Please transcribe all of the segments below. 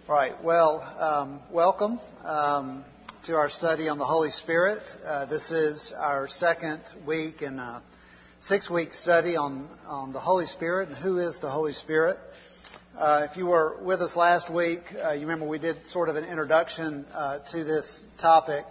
Right. Well, welcome to our study on the Holy Spirit. This is our second week in a 6-week study on the Holy Spirit and who is the Holy Spirit. If you were with us last week, you remember we did sort of an introduction to this topic.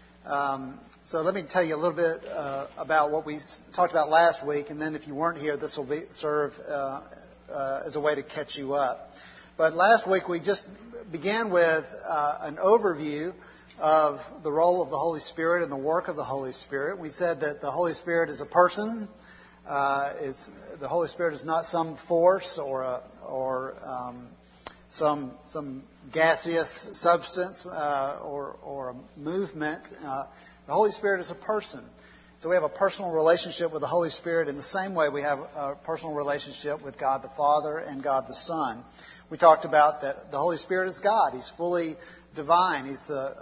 So let me tell you a little bit about what we talked about last week, and then if you weren't here, this will serve as a way to catch you up. But last week we just began with an overview of the role of the Holy Spirit and the work of the Holy Spirit. We said that the Holy Spirit is a person. The Holy Spirit is not some force or some gaseous substance or a movement. The Holy Spirit is a person. So we have a personal relationship with the Holy Spirit in the same way we have a personal relationship with God the Father and God the Son. We talked about that the Holy Spirit is God. He's fully divine. He's the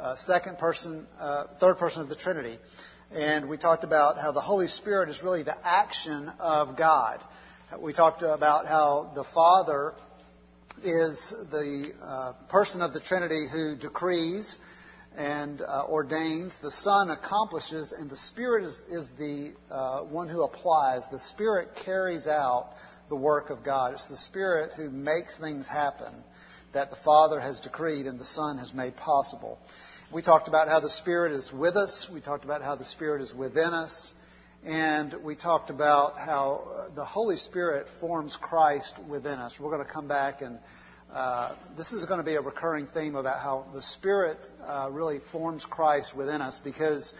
third person of the Trinity. And we talked about how the Holy Spirit is really the action of God. We talked about how the Father is the person of the Trinity who decrees and ordains. The Son accomplishes, and the Spirit is the one who applies. The Spirit carries out the work of God. It's the Spirit who makes things happen that the Father has decreed and the Son has made possible. We talked about how the Spirit is with us. We talked about how the Spirit is within us. And we talked about how the Holy Spirit forms Christ within us. We're going to come back and this is going to be a recurring theme about how the Spirit really forms Christ within us, because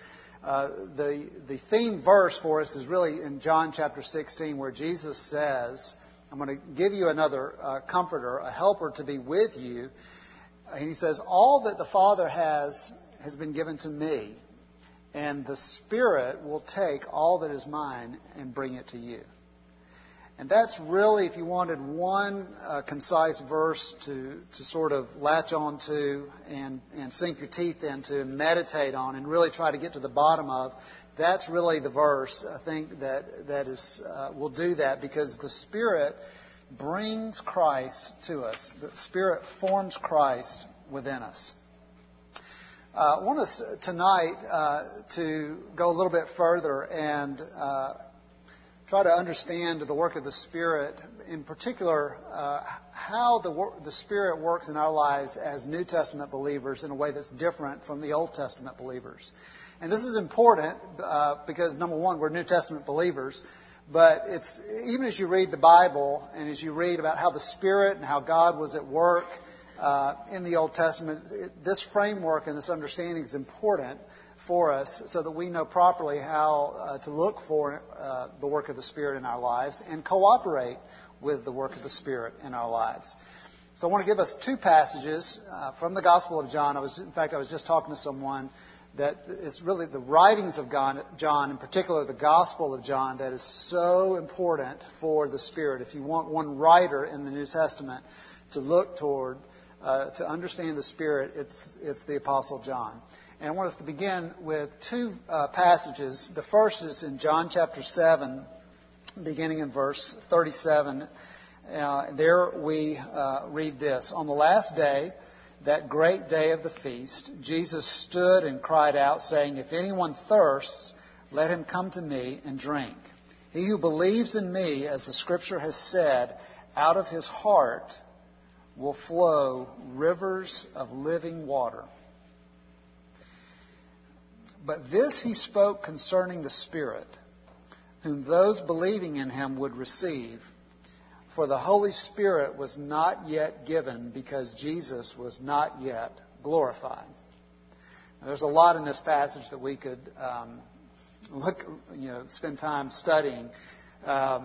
the theme verse for us is really in John chapter 16, where Jesus says, I'm going to give you another comforter, a helper to be with you. And he says, all that the Father has been given to me, and the Spirit will take all that is mine and bring it to you. And that's really, if you wanted one concise verse to sort of latch on to and sink your teeth into and meditate on and really try to get to the bottom of, that's really the verse, I think, that is will do that, because the Spirit brings Christ to us. The Spirit forms Christ within us. I want us tonight to go a little bit further and try to understand the work of the Spirit, in particular, how the Spirit works in our lives as New Testament believers in a way that's different from the Old Testament believers. And this is important because, number one, we're New Testament believers, but it's even as you read the Bible and as you read about how the Spirit and how God was at work in the Old Testament, this framework and this understanding is important for us so that we know properly how to look for the work of the Spirit in our lives and cooperate with the work of the Spirit in our lives. So I want to give us two passages from the Gospel of John. I was just talking to someone that it's really the writings of John, in particular the Gospel of John, that is so important for the Spirit. If you want one writer in the New Testament to look toward, to understand the Spirit, it's the Apostle John. And I want us to begin with two passages. The first is in John chapter 7, beginning in verse 37. There we read this. On the last day, that great day of the feast, Jesus stood and cried out, saying, If anyone thirsts, let him come to me and drink. He who believes in me, as the Scripture has said, out of his heart will flow rivers of living water. But this he spoke concerning the Spirit, whom those believing in him would receive. For the Holy Spirit was not yet given, because Jesus was not yet glorified. Now, there's a lot in this passage that we could spend time studying. I'd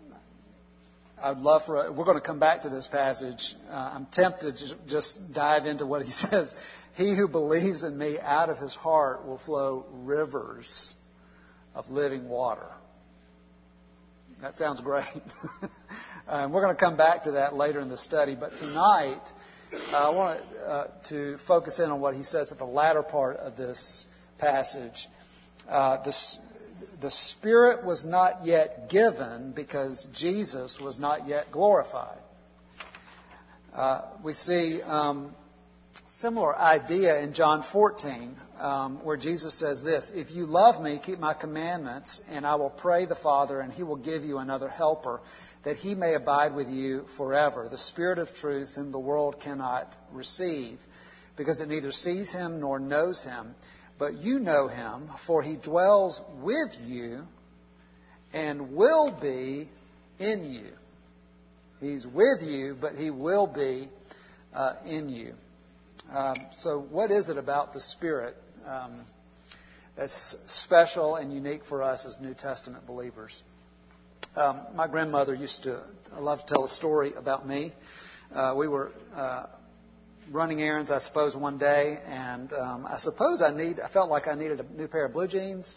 love we're going to come back to this passage. I'm tempted to just dive into what he says. He who believes in me, out of his heart will flow rivers of living water. That sounds great. We're going to come back to that later in the study. But tonight, I want to focus in on what he says at the latter part of this passage. The Spirit was not yet given because Jesus was not yet glorified. We see similar idea in John 14, where Jesus says this, "If you love me, keep my commandments, and I will pray the Father, and he will give you another helper, that he may abide with you forever, the Spirit of truth whom the world cannot receive, because it neither sees him nor knows him. But you know him, for he dwells with you and will be in you." He's with you, but he will be in you. So what is it about the Spirit that's special and unique for us as New Testament believers? My grandmother used to love to tell a story about me. We were running errands, I suppose, one day, and I felt like I needed a new pair of blue jeans,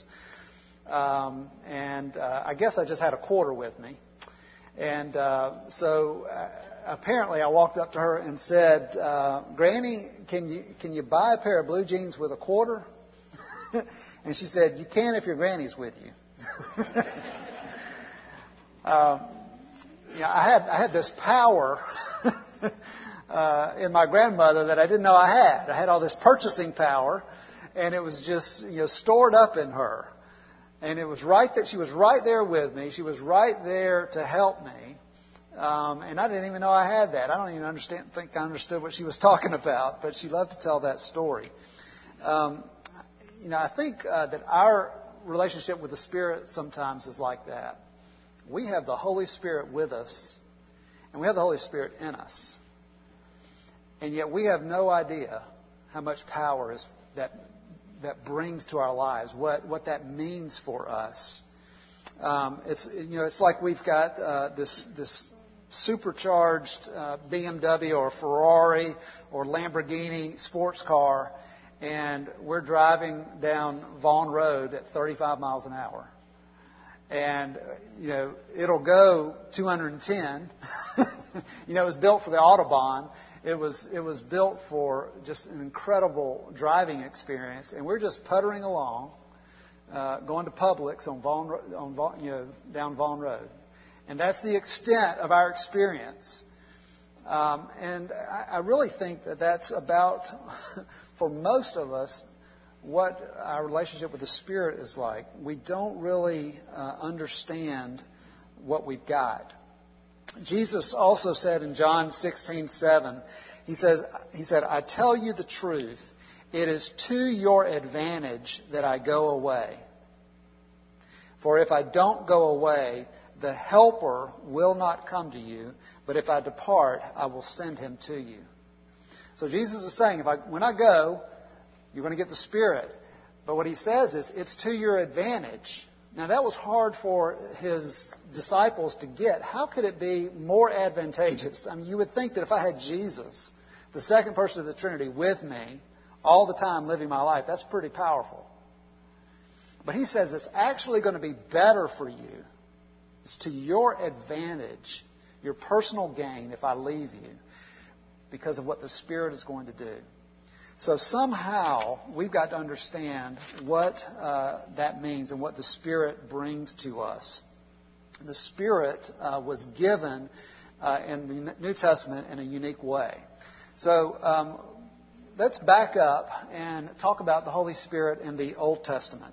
and I guess I just had a quarter with me. And so apparently I walked up to her and said, "Granny, can you buy a pair of blue jeans with a quarter?" And she said, "You can if your granny's with you." I had this power in my grandmother that I didn't know I had. I had all this purchasing power, and it was just stored up in her. And it was right that she was right there with me. She was right there to help me. And I didn't even know I had that. I don't even think I understood what she was talking about, but she loved to tell that story. I think that our relationship with the Spirit sometimes is like that. We have the Holy Spirit with us, and we have the Holy Spirit in us. And yet we have no idea how much power that brings to our lives, what that means for us. It's like we've got this supercharged BMW or Ferrari or Lamborghini sports car, and we're driving down Vaughan Road at 35 miles an hour. And, it'll go 210. It was built for the Autobahn. It was built for just an incredible driving experience. And we're just puttering along, going to Publix down Vaughan Road. And that's the extent of our experience. And I really think that that's about, for most of us, what our relationship with the Spirit is like. We don't really understand what we've got. Jesus also said in John 16:7, he said, "I tell you the truth, it is to your advantage that I go away. For if I don't go away, the Helper will not come to you, but if I depart, I will send him to you." So Jesus is saying, when I go, you're going to get the Spirit. But what he says is, it's to your advantage. Now, that was hard for his disciples to get. How could it be more advantageous? I mean, you would think that if I had Jesus, the second person of the Trinity, with me all the time living my life, that's pretty powerful. But he says it's actually going to be better for you. It's to your advantage, your personal gain, if I leave you, because of what the Spirit is going to do. So somehow we've got to understand what that means and what the Spirit brings to us. The Spirit was given in the New Testament in a unique way. So let's back up and talk about the Holy Spirit in the Old Testament.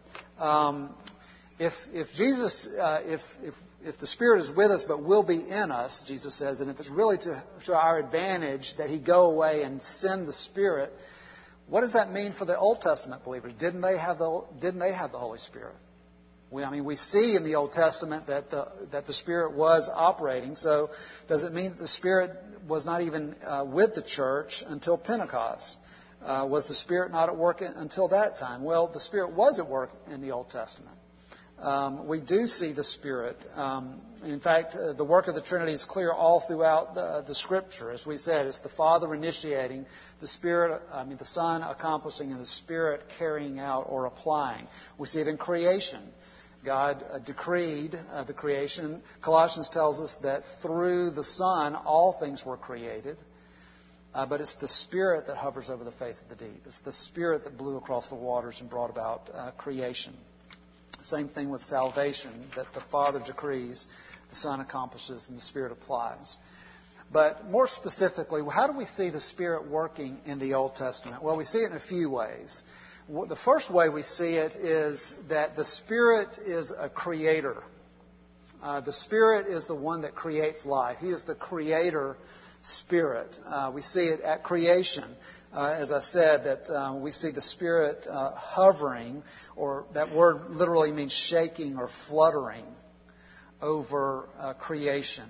If Jesus, if the Spirit is with us but will be in us, Jesus says, and if it's really to our advantage that He go away and send the Spirit, what does that mean for the Old Testament believers? Didn't they have the Holy Spirit? We see in the Old Testament that the Spirit was operating. So does it mean that the Spirit was not even with the church until Pentecost? Was the Spirit not at work until that time? Well, the Spirit was at work in the Old Testament. We do see the Spirit. In fact, the work of the Trinity is clear all throughout the Scripture. As we said, it's the Father initiating, the Son accomplishing, and the Spirit carrying out or applying. We see it in creation. God decreed the creation. Colossians tells us that through the Son, all things were created. But it's the Spirit that hovers over the face of the deep. It's the Spirit that blew across the waters and brought about creation. Same thing with salvation, that the Father decrees, the Son accomplishes, and the Spirit applies. But more specifically, how do we see the Spirit working in the Old Testament? Well, we see it in a few ways. The first way we see it is that the Spirit is a creator. The Spirit is the one that creates life. He is the creator Spirit. We see it at creation. As I said, that we see the Spirit hovering, or that word literally means shaking or fluttering over creation.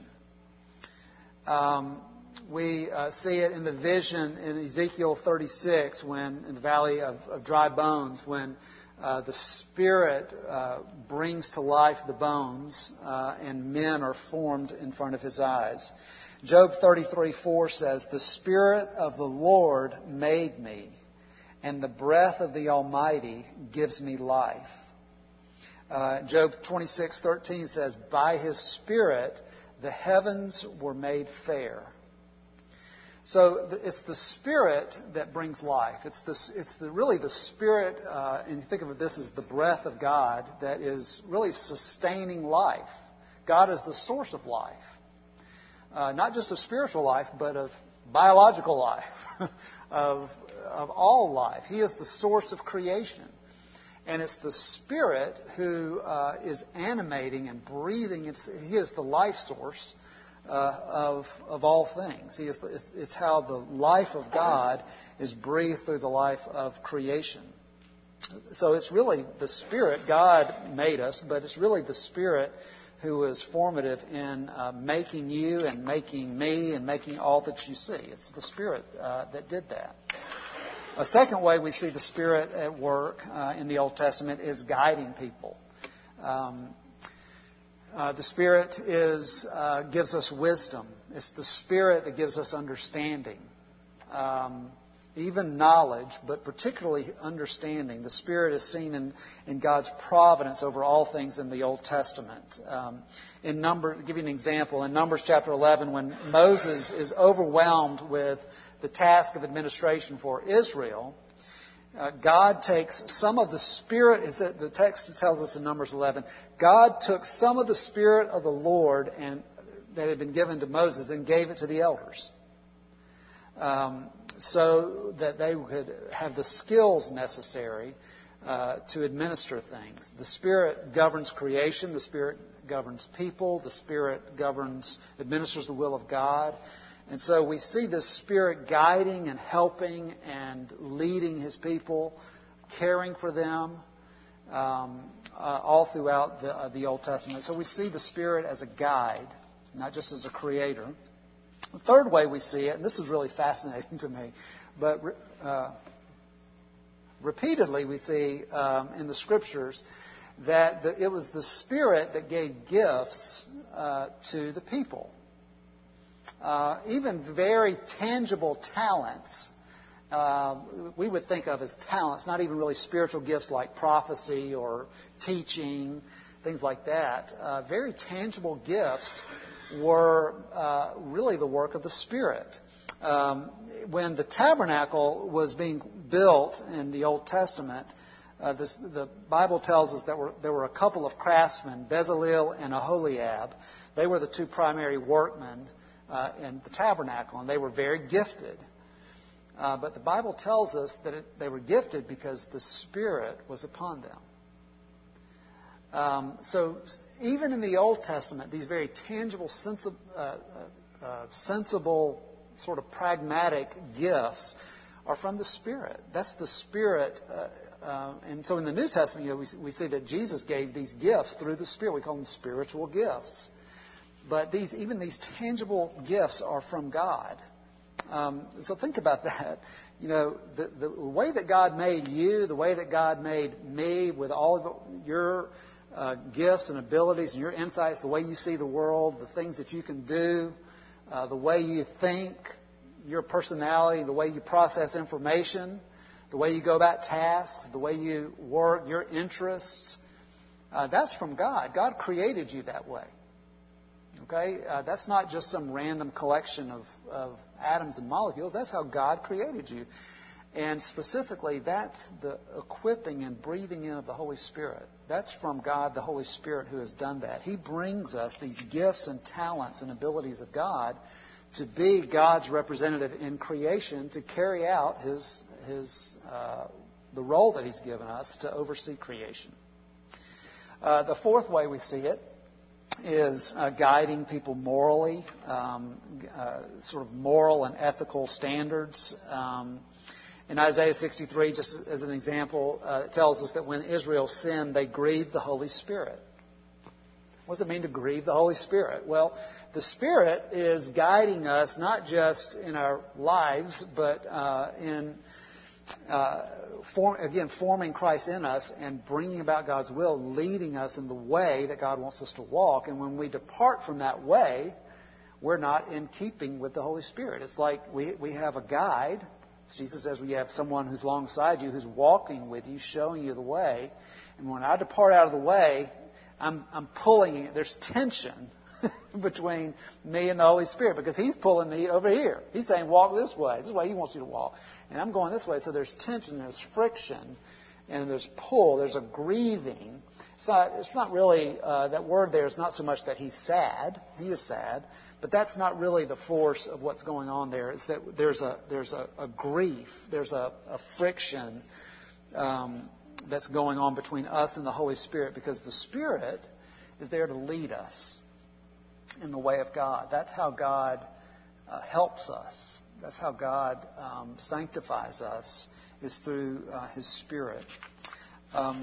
We see it in the vision in Ezekiel 36, when in the valley of dry bones, when the Spirit brings to life the bones, and men are formed in front of His eyes. Job 33:4 says, "The Spirit of the Lord made me, and the breath of the Almighty gives me life." Job 26:13 says, "By His Spirit the heavens were made fair." So it's the Spirit that brings life. It's really the Spirit, and you think of this as the breath of God, that is really sustaining life. God is the source of life. Not just of spiritual life, but of biological life, of all life. He is the source of creation. And it's the Spirit who is animating and breathing. He is the life source of all things. It's how the life of God is breathed through the life of creation. So it's really the Spirit. God made us, but it's really the Spirit who is formative in making you and making me and making all that you see. It's the Spirit that did that. A second way we see the Spirit at work in the Old Testament is guiding people. The Spirit gives us wisdom. It's the Spirit that gives us understanding. Even knowledge, but particularly understanding. The Spirit is seen in God's providence over all things in the Old Testament. In Numbers, to give you an example, in Numbers chapter 11, when Moses is overwhelmed with the task of administration for Israel, God takes some of the Spirit, the text tells us in Numbers 11, God took some of the Spirit of the Lord that had been given to Moses and gave it to the elders. So that they could have the skills necessary to administer things. The Spirit governs creation. The Spirit governs people. The Spirit administers the will of God. And so we see the Spirit guiding and helping and leading His people, caring for them, all throughout the Old Testament. So we see the Spirit as a guide, not just as a creator. The third way we see it, and this is really fascinating to me, but repeatedly we see in the Scriptures that it was the Spirit that gave gifts to the people. Even very tangible talents, we would think of as talents, not even really spiritual gifts like prophecy or teaching, things like that. Very tangible gifts were really the work of the Spirit. When the tabernacle was being built in the Old Testament, the Bible tells us that there were a couple of craftsmen, Bezalel and Aholiab. They were the two primary workmen in the tabernacle, and they were very gifted. But the Bible tells us that they were gifted because the Spirit was upon them. So even in the Old Testament, these very tangible, sensible, sort of pragmatic gifts are from the Spirit. That's the Spirit. And so in the New Testament, we see that Jesus gave these gifts through the Spirit. We call them spiritual gifts. But even these tangible gifts are from God. So think about that. The way that God made you, the way that God made me, with all of your gifts and abilities and your insights, the way you see the world, the things that you can do, the way you think, your personality, the way you process information, the way you go about tasks, the way you work, your interests, that's from God. God created you that way. Okay? That's not just some random collection of atoms and molecules. That's how God created you. And specifically, that's the equipping and breathing in of the Holy Spirit. That's from God, the Holy Spirit, who has done that. He brings us these gifts and talents and abilities of God to be God's representative in creation, to carry out the role that He's given us to oversee creation. The fourth way we see it is guiding people morally, sort of moral and ethical standards. In Isaiah 63, just as an example, it tells us that when Israel sinned, they grieved the Holy Spirit. What does it mean to grieve the Holy Spirit? Well, the Spirit is guiding us not just in our lives, but in forming Christ in us and bringing about God's will, leading us in the way that God wants us to walk. And when we depart from that way, we're not in keeping with the Holy Spirit. It's like we have a guide. Jesus says we have someone who's alongside you, who's walking with you, showing you the way. And when I depart out of the way, I'm pulling it. There's tension between me and the Holy Spirit because He's pulling me over here. He's saying, walk this way. This is the way He wants you to walk. And I'm going this way. So there's tension, there's friction, and there's pull. There's a grieving. It's not really, that word there is not so much that He's sad. He is sad. But that's not really the force of what's going on there. It's that there's a grief. There's a friction that's going on between us and the Holy Spirit because the Spirit is there to lead us in the way of God. That's how God helps us. That's how God sanctifies us, is through His Spirit. A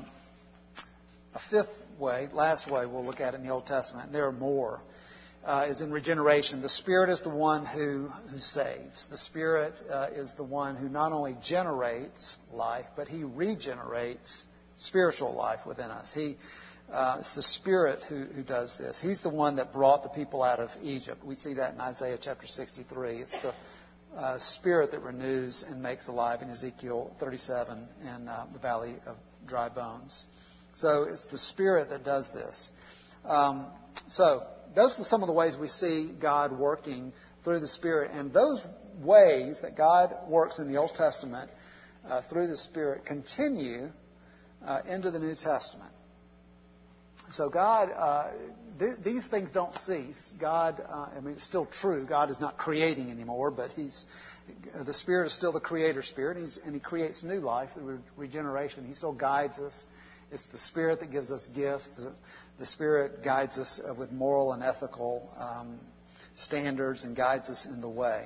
fifth way, last way we'll look at in the Old Testament, and there are more, is in regeneration. The Spirit is the one who saves. The Spirit is the one who not only generates life, but He regenerates spiritual life within us. It's the Spirit who does this. He's the one that brought the people out of Egypt. We see that in Isaiah chapter 63. It's the Spirit that renews and makes alive in Ezekiel 37 in the valley of dry bones. So it's the Spirit that does this. So those are some of the ways we see God working through the Spirit. And those ways that God works in the Old Testament through the Spirit continue into the New Testament. So God, these things don't cease. God, it's still true. God is not creating anymore, but the Spirit is still the Creator Spirit, and He creates new life through regeneration. He still guides us. It's the Spirit that gives us gifts. The Spirit guides us with moral and ethical standards and guides us in the way.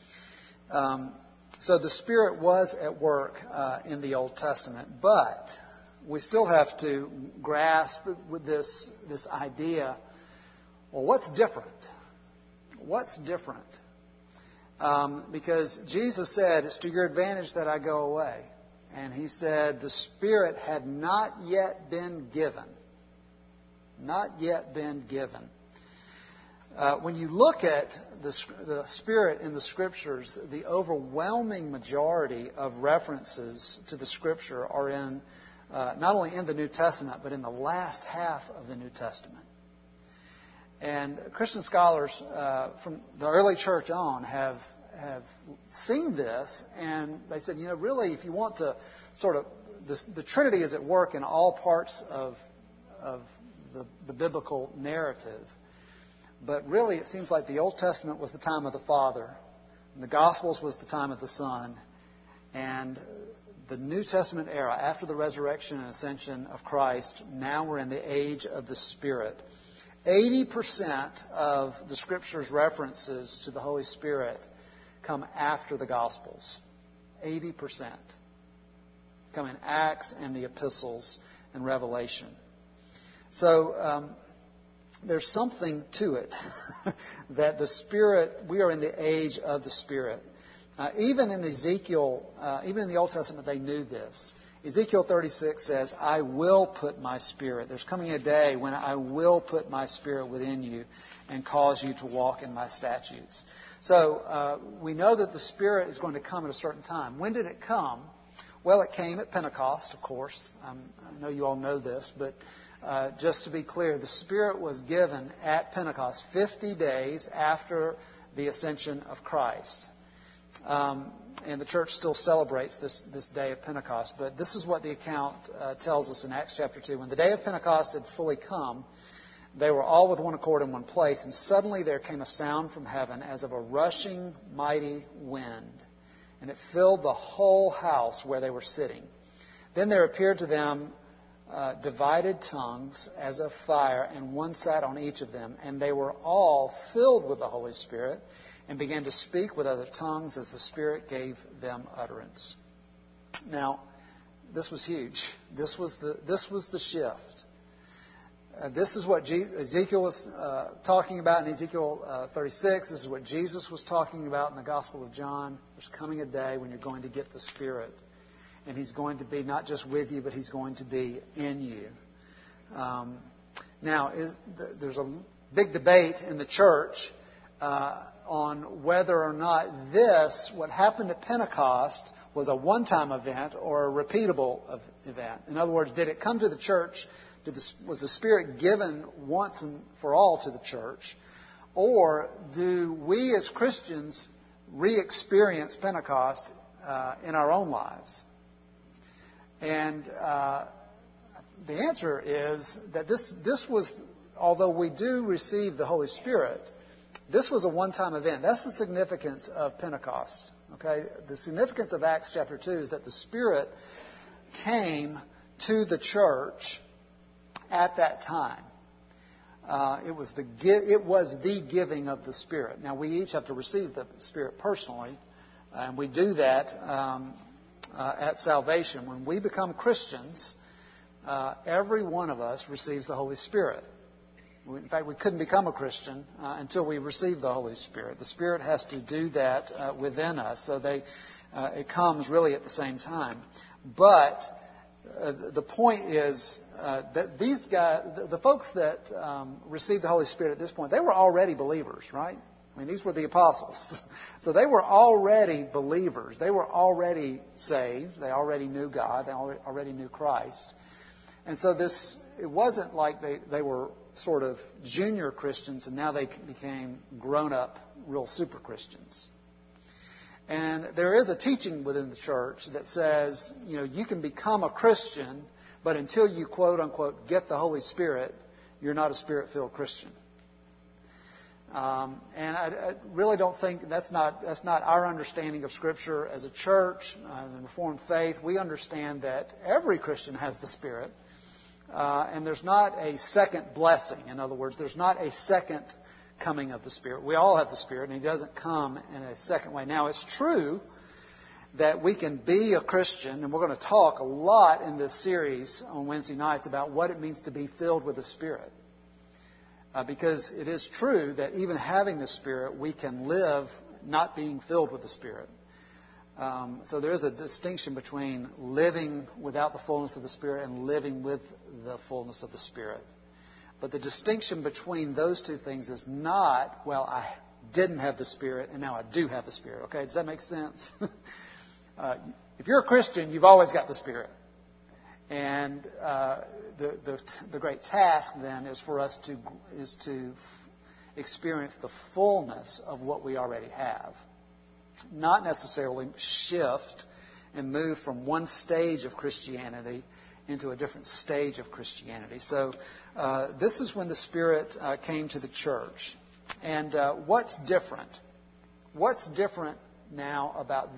So the Spirit was at work in the Old Testament, but we still have to grasp with this idea, well, what's different? What's different? Because Jesus said, it's to your advantage that I go away. And He said the Spirit had not yet been given. Not yet been given. When you look at the Spirit in the Scriptures, the overwhelming majority of references to the Scripture are in not only in the New Testament, but in the last half of the New Testament. And Christian scholars from the early church on have seen this, and they said, really, if you want to sort of, the Trinity is at work in all parts of the biblical narrative. But really, it seems like the Old Testament was the time of the Father, and the Gospels was the time of the Son, and the New Testament era, after the resurrection and ascension of Christ, now we're in the age of the Spirit. 80% of the Scripture's references to the Holy Spirit come after the Gospels. 80% come in Acts and the Epistles and Revelation. So there's something to it that the Spirit, we are in the age of the Spirit. Even in Ezekiel, even in the Old Testament, they knew this. Ezekiel 36 says, I will put my Spirit. There's coming a day when I will put my Spirit within you and cause you to walk in my statutes. So we know that the Spirit is going to come at a certain time. When did it come? Well, it came at Pentecost, of course. I know you all know this, but just to be clear, the Spirit was given at Pentecost 50 days after the ascension of Christ. And the church still celebrates this day of Pentecost. But this is what the account tells us in Acts chapter 2. When the day of Pentecost had fully come, They were all with one accord in one place, and suddenly there came a sound from heaven as of a rushing mighty wind, and it filled the whole house where they were sitting. Then there appeared to them divided tongues as of fire, and one sat on each of them. And they were all filled with the Holy Spirit and began to speak with other tongues as the Spirit gave them utterance. Now, this was huge. This was the shift. This is what Ezekiel was talking about in Ezekiel 36. This is what Jesus was talking about in the Gospel of John. There's coming a day when you're going to get the Spirit. And He's going to be not just with you, but He's going to be in you. There's a big debate in the church on whether or not what happened at Pentecost, was a one-time event or a repeatable event. In other words, did it come to the church? Was the Spirit given once and for all to the church? Or do we as Christians re-experience Pentecost in our own lives? And the answer is that this was, although we do receive the Holy Spirit, this was a one-time event. That's the significance of Pentecost. Okay, the significance of Acts chapter 2 is that the Spirit came to the church at that time. It was the giving of the Spirit. Now, we each have to receive the Spirit personally, and we do that at salvation. When we become Christians, every one of us receives the Holy Spirit. In fact, we couldn't become a Christian until we receive the Holy Spirit. The Spirit has to do that within us, so it comes really at the same time. But the point is that these guys, the folks that received the Holy Spirit at this point, they were already believers, right? I mean, these were the apostles. So they were already believers. They were already saved. They already knew God. They already knew Christ. And so it wasn't like they were sort of junior Christians and now they became grown-up, real super Christians. And there is a teaching within the church that says, you can become a Christian, but until you, quote unquote, get the Holy Spirit, you're not a Spirit-filled Christian. And I really don't think that's not our understanding of Scripture as a church, the Reformed faith. We understand that every Christian has the Spirit, and there's not a second blessing. In other words, there's not a second coming of the Spirit. We all have the Spirit, and He doesn't come in a second way. Now, it's true that we can be a Christian, and we're going to talk a lot in this series on Wednesday nights about what it means to be filled with the Spirit. Because it is true that even having the Spirit, we can live not being filled with the Spirit. So there is a distinction between living without the fullness of the Spirit and living with the fullness of the Spirit. But the distinction between those two things is not, well, I didn't have the Spirit and now I do have the Spirit. Okay, does that make sense? If you're a Christian, you've always got the Spirit. And the great task then is for us to experience the fullness of what we already have. Not necessarily shift and move from one stage of Christianity into a different stage of Christianity. So this is when the Spirit came to the church. And what's different? What's different now about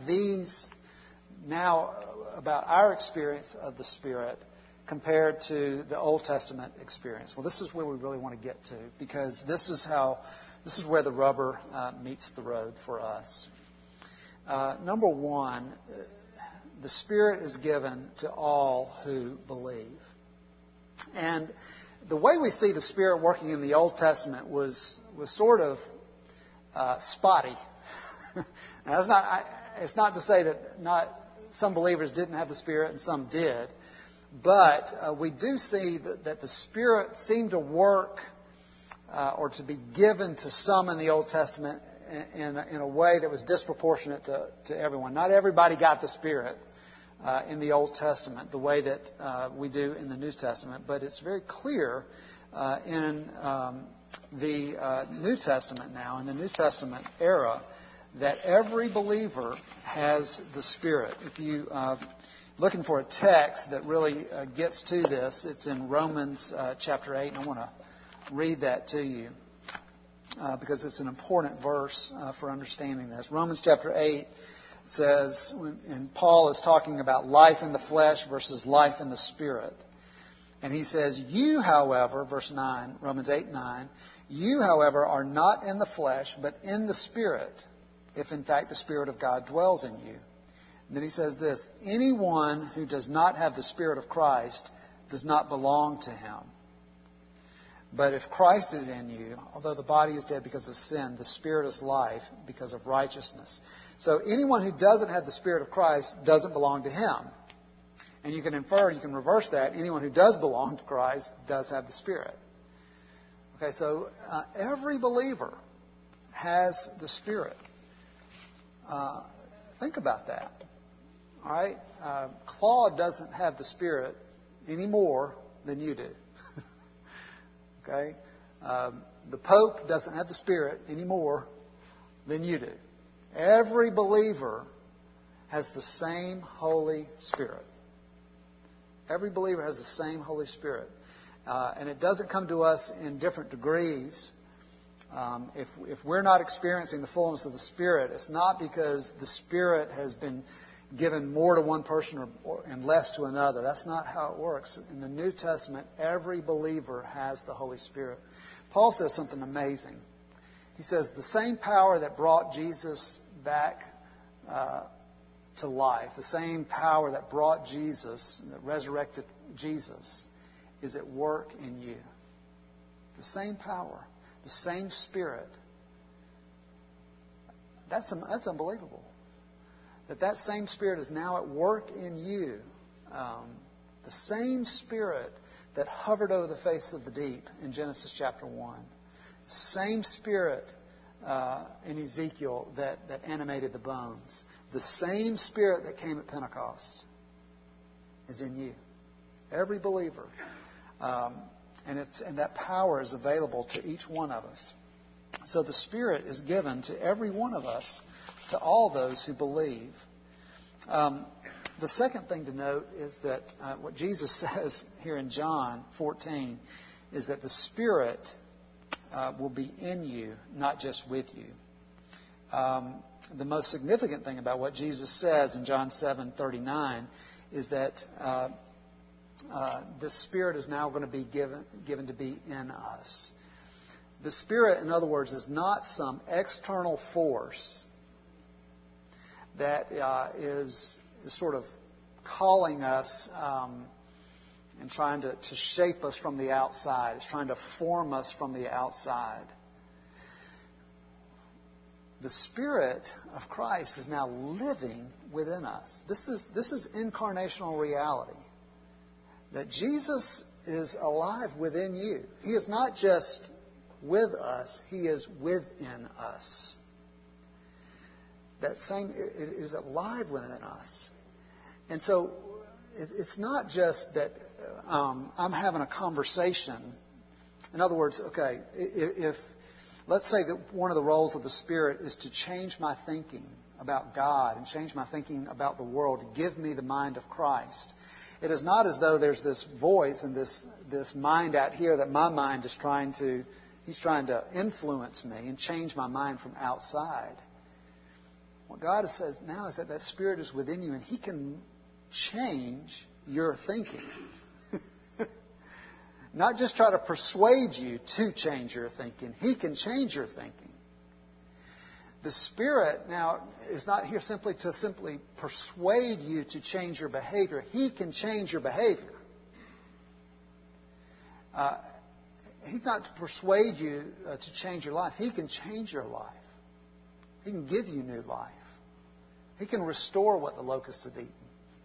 about our experience of the Spirit compared to the Old Testament experience? Well, this is where we really want to get to, because this is where the rubber meets the road for us. Number one, the Spirit is given to all who believe. And the way we see the Spirit working in the Old Testament was sort of spotty. Now, it's not to say that some believers didn't have the Spirit and some did, but we do see that the Spirit seemed to work or to be given to some in the Old Testament in a way that was disproportionate to everyone. Not everybody got the Spirit in the Old Testament the way that we do in the New Testament, but it's very clear in the New Testament now, in the New Testament era, that every believer has the Spirit. If you looking for a text that really gets to this, it's in Romans chapter 8, and I want to read that to you because it's an important verse for understanding this. Romans chapter 8 says, and Paul is talking about life in the flesh versus life in the Spirit. And he says, you, however, verse 9, Romans 8:9, you, however, are not in the flesh, but in the Spirit, if in fact the Spirit of God dwells in you. And then he says this, anyone who does not have the Spirit of Christ does not belong to him. But if Christ is in you, although the body is dead because of sin, the Spirit is life because of righteousness. So anyone who doesn't have the Spirit of Christ doesn't belong to him. And you can infer, you can reverse that. Anyone who does belong to Christ does have the Spirit. Okay, so every believer has the Spirit. Think about that. All right? Claude doesn't have the Spirit any more than you do. Okay? The Pope doesn't have the Spirit any more than you do. Every believer has the same Holy Spirit. Every believer has the same Holy Spirit. And it doesn't come to us in different degrees. If we're not experiencing the fullness of the Spirit, it's not because the Spirit has been given more to one person and less to another. That's not how it works. In the New Testament, every believer has the Holy Spirit. Paul says something amazing. He says, the same power that brought Jesus back to life, the same power that brought Jesus, that resurrected Jesus, is at work in you. The same power, the same Spirit. That's unbelievable. That same Spirit is now at work in you. The same Spirit that hovered over the face of the deep in Genesis chapter 1. The same Spirit in Ezekiel that animated the bones. The same Spirit that came at Pentecost is in you. Every believer. And that power is available to each one of us. So the Spirit is given to every one of us, to all those who believe. The second thing to note is that what Jesus says here in John 14 is that the Spirit will be in you, not just with you. The most significant thing about what Jesus says in John 7:39 is that the Spirit is now going to be given to be in us. The Spirit, in other words, is not some external force that is sort of calling us and trying to shape us from the outside. It's trying to form us from the outside. The Spirit of Christ is now living within us. This is incarnational reality. That Jesus is alive within you. He is not just with us, He is within us. That same, it is alive within us. And so, it's not just that I'm having a conversation. In other words, okay, if let's say that one of the roles of the Spirit is to change my thinking about God and change my thinking about the world, to give me the mind of Christ. It is not as though there's this voice and this mind out here that my mind is he's trying to influence me and change my mind from outside. What God says now is that Spirit is within you and He can change your thinking. Not just try to persuade you to change your thinking. He can change your thinking. The Spirit now is not here simply to persuade you to change your behavior. He can change your behavior. He's not to persuade you to change your life. He can change your life. He can give you new life. He can restore what the locusts have eaten.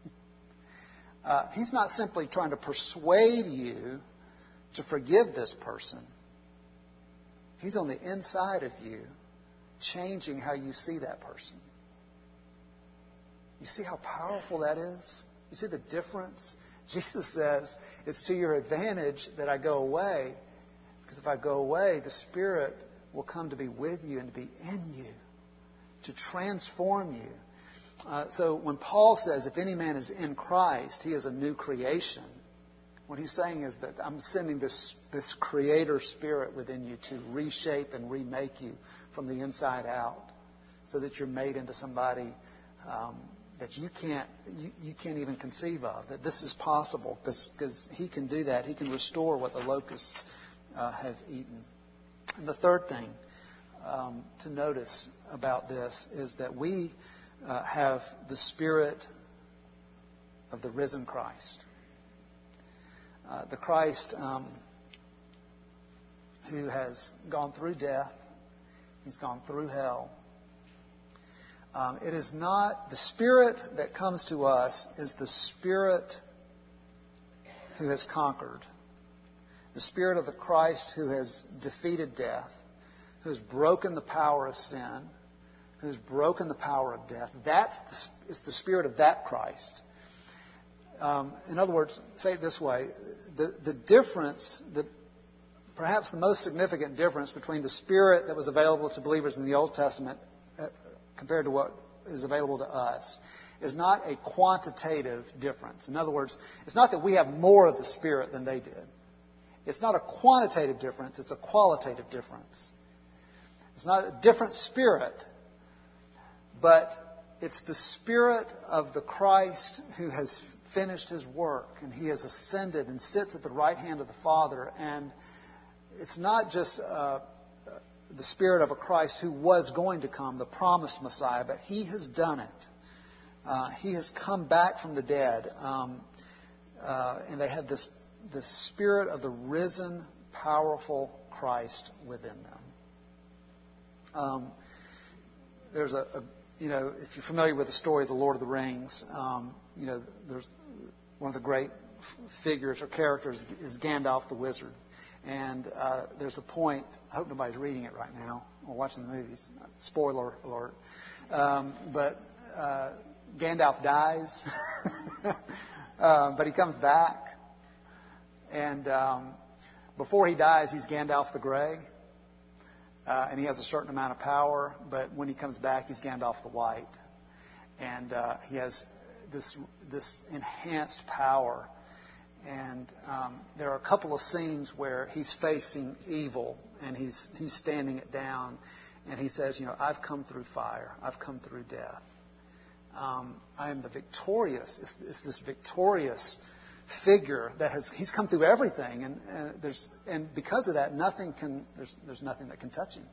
He's not simply trying to persuade you to forgive this person. He's on the inside of you, changing how you see that person. You see how powerful that is? You see the difference? Jesus says, it's to your advantage that I go away, because if I go away, the Spirit will come to be with you and to be in you, to transform you. So when Paul says, if any man is in Christ, he is a new creation. What he's saying is that I'm sending this creator spirit within you to reshape and remake you from the inside out so that you're made into somebody that you can't even conceive of, that this is possible because he can do that. He can restore what the locusts have eaten. And the third thing to notice about this is that we have the Spirit of the risen Christ. The Christ who has gone through death, he's gone through hell. It is not the Spirit that comes to us is the Spirit who has conquered. The Spirit of the Christ who has defeated death, who has broken the power of sin, who has broken the power of death. It's the Spirit of that Christ. In other words, say it this way, the difference, perhaps the most significant difference between the Spirit that was available to believers in the Old Testament compared to what is available to us is not a quantitative difference. In other words, it's not that we have more of the Spirit than they did. It's not a quantitative difference, it's a qualitative difference. It's not a different Spirit, but it's the Spirit of the Christ who has finished his work, and he has ascended and sits at the right hand of the Father. And it's not just the Spirit of a Christ who was going to come, the promised Messiah, but he has done it. He has come back from the dead, and they have this Spirit of the risen, powerful Christ within them. There's if you're familiar with the story of the Lord of the Rings, there's one of the great figures or characters is Gandalf the Wizard. And there's a point, I hope nobody's reading it right now or watching the movies. Spoiler alert. But Gandalf dies, but he comes back. And before he dies, he's Gandalf the Grey. And he has a certain amount of power, but when he comes back, he's Gandalf the White. And he has this enhanced power. And there are a couple of scenes where he's facing evil, and he's standing it down. And he says, I've come through fire. I've come through death. I am the victorious. It's this victorious figure that he's come through everything, and because of that, there's nothing that can touch him.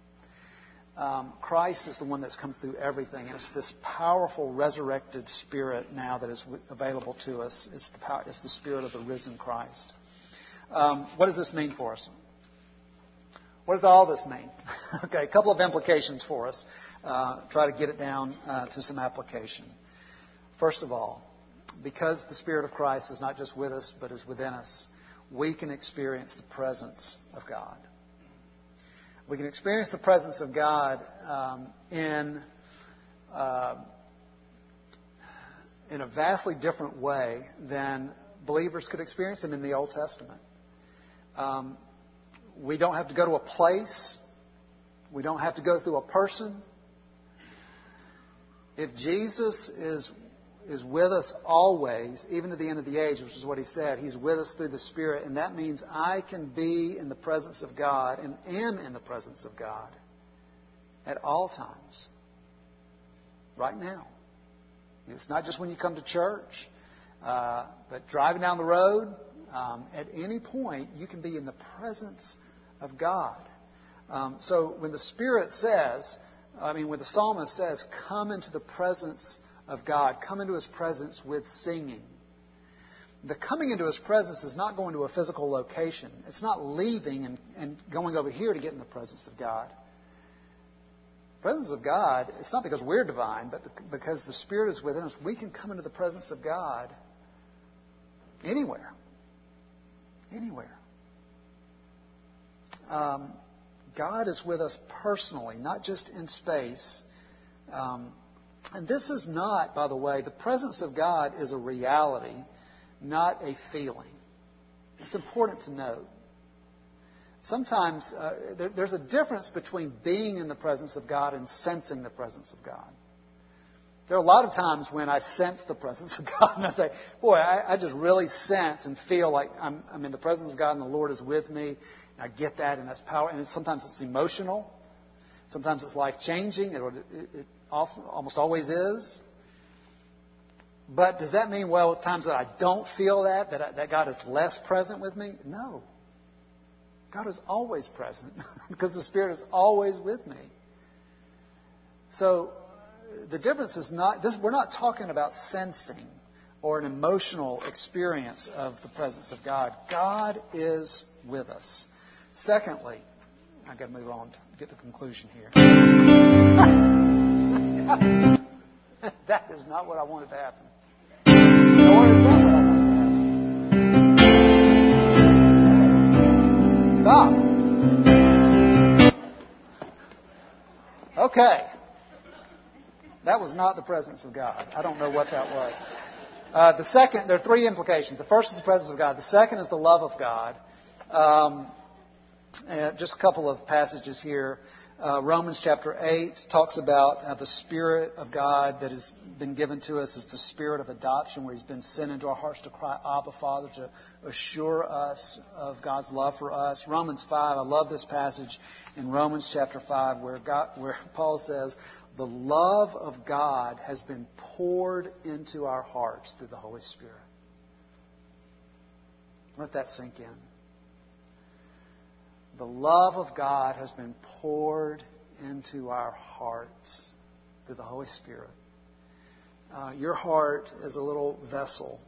Christ is the one that's come through everything, and it's this powerful resurrected Spirit now that is available to us. It's the Spirit of the risen Christ. What does this mean for us? What does all this mean? Okay, a couple of implications for us. Try to get it down to some application. First of all, because the Spirit of Christ is not just with us, but is within us, we can experience the presence of God. We can experience the presence of God in a vastly different way than believers could experience Him in the Old Testament. We don't have to go to a place. We don't have to go through a person. If Jesus is with us always, even to the end of the age, which is what He said, He's with us through the Spirit, and that means I can be in the presence of God and am in the presence of God at all times, right now. It's not just when you come to church, but driving down the road, at any point, you can be in the presence of God. So when the Spirit says, when the psalmist says, come into the presence of God, come into His presence with singing. The coming into His presence is not going to a physical location. It's not leaving and going over here to get in the presence of God. The presence of God, it's not because we're divine, but because the Spirit is within us. We can come into the presence of God anywhere. Anywhere. God is with us personally, not just in space. And this is not, by the way, the presence of God is a reality, not a feeling. It's important to note. Sometimes there's a difference between being in the presence of God and sensing the presence of God. There are a lot of times when I sense the presence of God and I say, boy, I just really sense and feel like I'm in the presence of God and the Lord is with me. And I get that and that's power. And sometimes it's emotional. Sometimes it's life-changing. It almost always is. But does that mean, well, times that I don't feel that God is less present with me? No. God is always present because the Spirit is always with me. So the difference is not this. We're not talking about sensing or an emotional experience of the presence of God. God is with us. Secondly, I've got to move on to get the conclusion here. That is not what I wanted to happen. Nor is that what I wanted to happen. Stop. Okay. That was not the presence of God. I don't know what that was. There are three implications. The first is the presence of God. The second is the love of God. Just a couple of passages here. Romans chapter 8 talks about how the Spirit of God that has been given to us is the Spirit of adoption, where He's been sent into our hearts to cry, Abba, Father, to assure us of God's love for us. Romans 5, I love this passage in Romans chapter 5 where Paul says, the love of God has been poured into our hearts through the Holy Spirit. Let that sink in. The love of God has been poured into our hearts through the Holy Spirit. Your heart is a little vessel.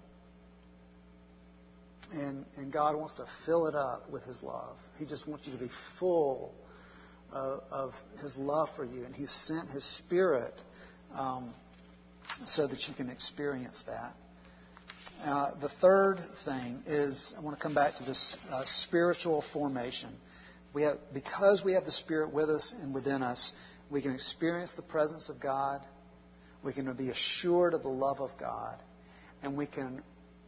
And God wants to fill it up with His love. He just wants you to be full of His love for you. And He sent His Spirit so that you can experience that. The third thing is, I want to come back to this spiritual formation. Because we have the Spirit with us and within us, we can experience the presence of God. We can be assured of the love of God. And we can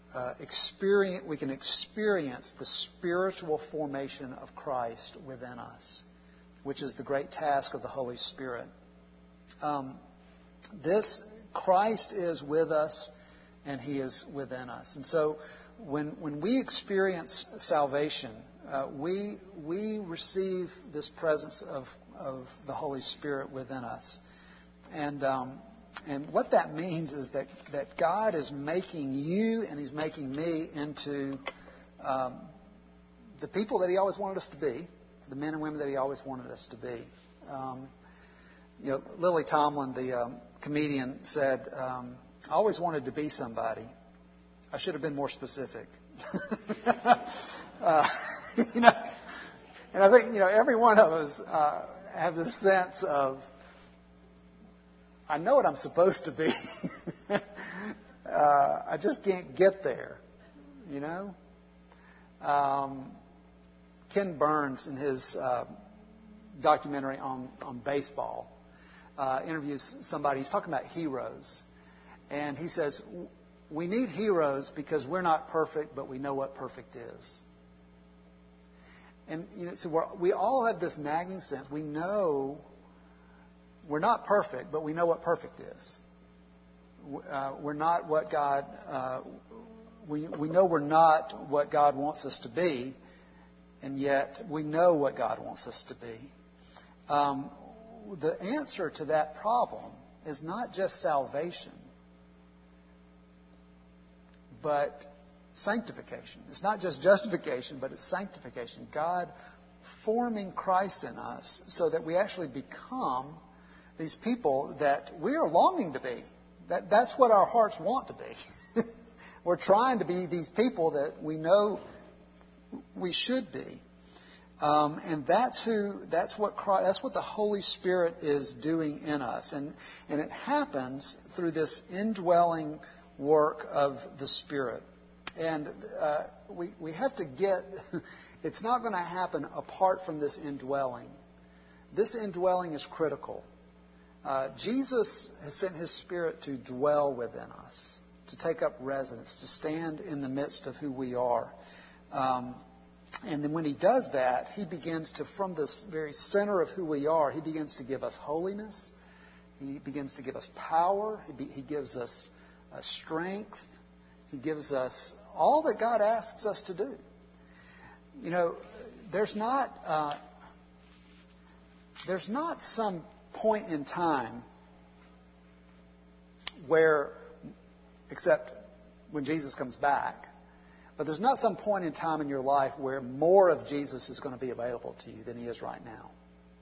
experience the spiritual formation of Christ within us, which is the great task of the Holy Spirit. Christ is with us and He is within us. And so when we experience salvation, we receive this presence of the Holy Spirit within us. And what that means is that God is making you and He's making me into the people that He always wanted us to be, the men and women that He always wanted us to be. Lily Tomlin, the comedian, said, I always wanted to be somebody. I should have been more specific. And I think, every one of us have this sense of, I know what I'm supposed to be. I just can't get there, Ken Burns, in his documentary on baseball, interviews somebody. He's talking about heroes. And he says, we need heroes because we're not perfect, but we know what perfect is. And so we all have this nagging sense. We know we're not perfect, but we know what perfect is. We're not what God. We know we're not what God wants us to be, and yet we know what God wants us to be. The answer to that problem is not just salvation, but sanctification. It's not just justification, but it's sanctification. God forming Christ in us so that we actually become these people that we are longing to be. That's what our hearts want to be. We're trying to be these people that we know we should be. And that's what the Holy Spirit is doing in us. And it happens through this indwelling work of the Spirit. And we have to get, it's not going to happen apart from this indwelling. This indwelling is critical. Jesus has sent His Spirit to dwell within us, to take up residence, to stand in the midst of who we are. And then when He does that, He begins to, from this very center of who we are, He begins to give us holiness. He begins to give us power. He gives us strength. He gives us all that God asks us to do. There's not some point in time where, except when Jesus comes back, but there's not some point in time in your life where more of Jesus is going to be available to you than He is right now.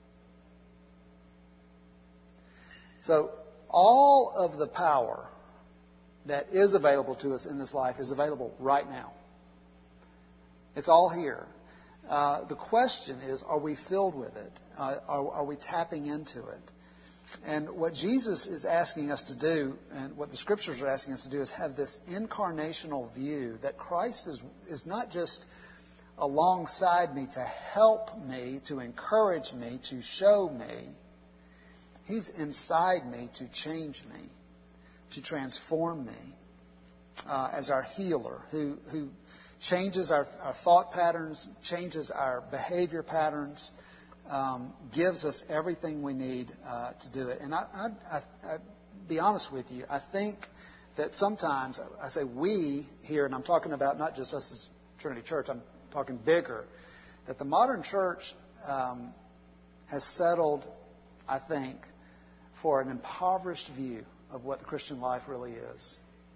So all of the power that is available to us in this life is available right now. It's all here. The question is, are we filled with it? Are we tapping into it? And what Jesus is asking us to do, and what the Scriptures are asking us to do, is have this incarnational view that Christ is not just alongside me to help me, to encourage me, to show me. He's inside me to change me, to transform me as our healer, who changes our thought patterns, changes our behavior patterns, gives us everything we need to do it. And I be honest with you, I think that sometimes, I say we here, and I'm talking about not just us as Trinity Church, I'm talking bigger, that the modern church has settled, I think, for an impoverished view of what the Christian life really is.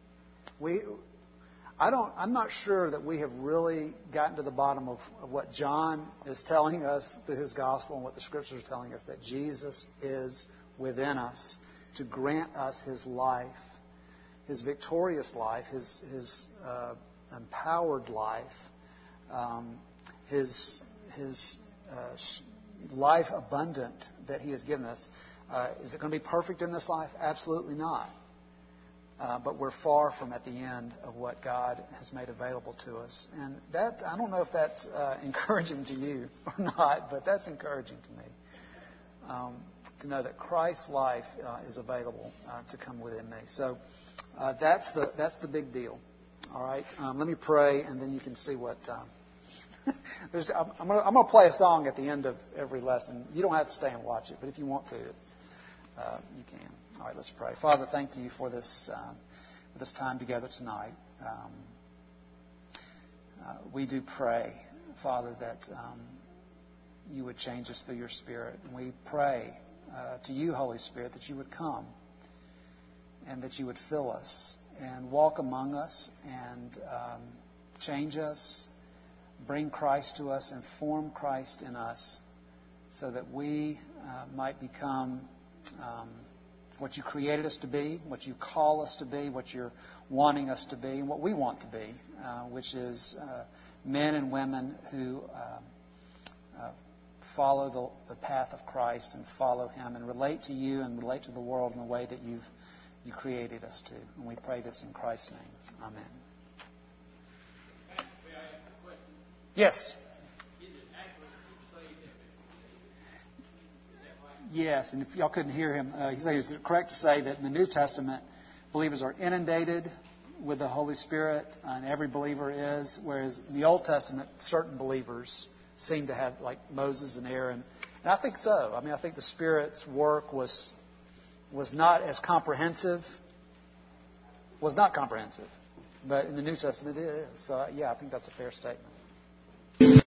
I'm not sure that we have really gotten to the bottom of what John is telling us through his gospel and what the Scriptures are telling us, that Jesus is within us to grant us His life, His victorious life, His empowered life, His life abundant that He has given us. Is it going to be perfect in this life? Absolutely not. But we're far from at the end of what God has made available to us. And that, I don't know if that's encouraging to you or not, but that's encouraging to me. To know that Christ's life is available to come within me. So that's the big deal. All right. Let me pray, and then you can see what... I'm going to play a song at the end of every lesson. You don't have to stay and watch it, but if you want to, you can. All right, let's pray. Father, thank you for this time together tonight. We do pray, Father, that you would change us through your Spirit. And we pray to you, Holy Spirit, that you would come and that you would fill us and walk among us and change us, bring Christ to us and form Christ in us so that we might become what you created us to be, what you call us to be, what you're wanting us to be, and what we want to be, which is men and women who follow the path of Christ and follow Him and relate to you and relate to the world in the way that you created us to. And we pray this in Christ's name. Amen. May I ask a question? Yes. Is it accurate to say that? Is that right? Yes, and if y'all couldn't hear him, he said, is it correct to say that in the New Testament, believers are inundated with the Holy Spirit, and every believer is, whereas in the Old Testament, certain believers seem to have, like Moses and Aaron. And I think so. I mean, I think the Spirit's work was not as comprehensive, but in the New Testament it is. So, yeah, I think that's a fair statement.